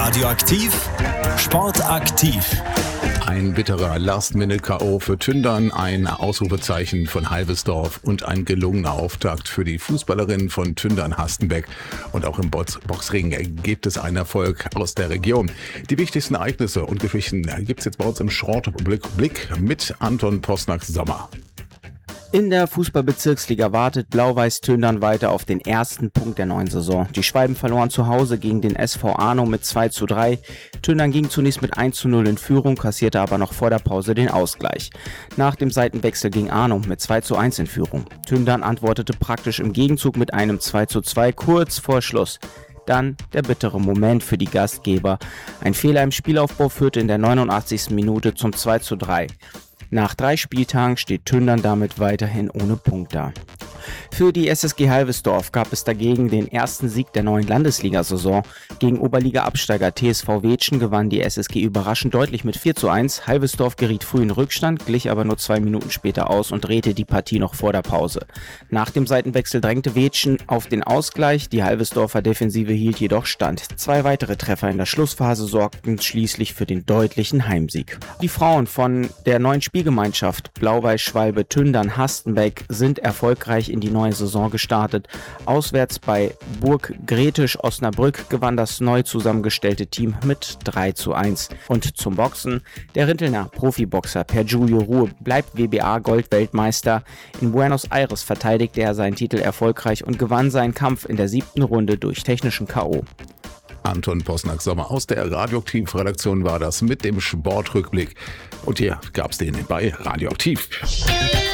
Radioaktiv, sportaktiv. Ein bitterer Last-Minute-K.O. für Tündern, ein Ausrufezeichen von Halvesdorf und ein gelungener Auftakt für die Fußballerin von Tündern-Hastenbeck. Und auch im Boxring gibt es einen Erfolg aus der Region. Die wichtigsten Ereignisse und Geschichten gibt es jetzt bei uns im Short-Blick mit Anton Posnack-Sommer. In der Fußballbezirksliga wartet Blau-Weiß Tündern weiter auf den ersten Punkt der neuen Saison. Die Schwalben verloren zu Hause gegen den SV Arno mit 2:3. Tündern ging zunächst mit 1:0 in Führung, kassierte aber noch vor der Pause den Ausgleich. Nach dem Seitenwechsel ging Arno mit 2:1 in Führung. Tündern antwortete praktisch im Gegenzug mit einem 2:2 kurz vor Schluss. Dann der bittere Moment für die Gastgeber. Ein Fehler im Spielaufbau führte in der 89. Minute zum 2:3. Nach 3 Spieltagen steht Tündern damit weiterhin ohne Punkt da. Für die SSG Halvesdorf gab es dagegen den ersten Sieg der neuen Landesliga-Saison. Gegen Oberliga-Absteiger TSV Weetschen gewann die SSG überraschend deutlich mit 4:1. Halvesdorf geriet früh in Rückstand, glich aber nur 2 Minuten später aus und drehte die Partie noch vor der Pause. Nach dem Seitenwechsel drängte Weetschen auf den Ausgleich, die Halvesdorfer Defensive hielt jedoch stand. 2 weitere Treffer in der Schlussphase sorgten schließlich für den deutlichen Heimsieg. Die Frauen von der neuen Spielgemeinschaft Blau-Weiß-Schwalbe Tündern-Hastenbeck sind erfolgreich in die neue Saison gestartet. Auswärts bei Burg Gretisch-Osnabrück gewann das neu zusammengestellte Team mit 3:1. Und zum Boxen: Der Rintelner Profiboxer Per Giulio Ruhe bleibt WBA-Goldweltmeister. In Buenos Aires verteidigte er seinen Titel erfolgreich und gewann seinen Kampf in der 7. Runde durch technischen K.O. Anton Posnack-Sommer aus der Radioaktiv-Redaktion war das mit dem Sportrückblick. Und hier gab's den bei Radioaktiv.